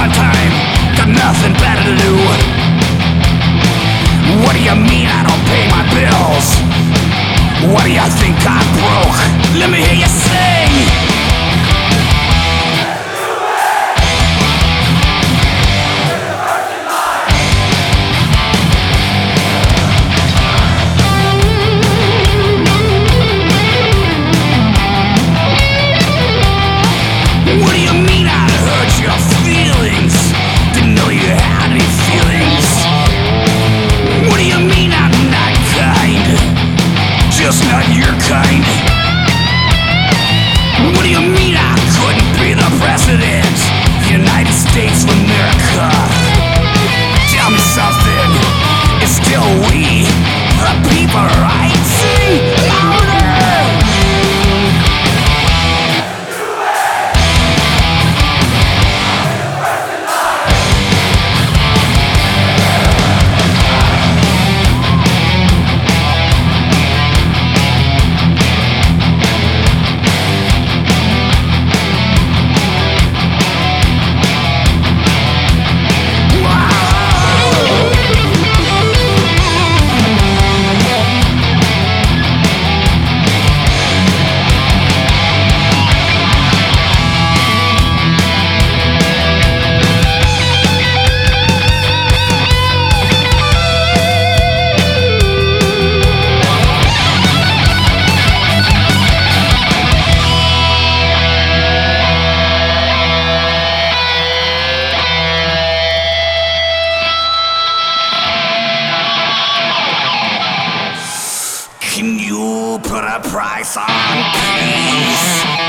fun time, got nothing better to do. What do you mean I don't pay my bills? What do you think I'm broke? Let me hear you sing. What do you mean I hurt your feelings? Didn't know you had any feelings. What do you mean I'm not kind? Just not your kind. What do you mean I couldn't be the president of the United States of America? Tell me something, it's still we, the people, right? Sing louder! Can you put a price on peace?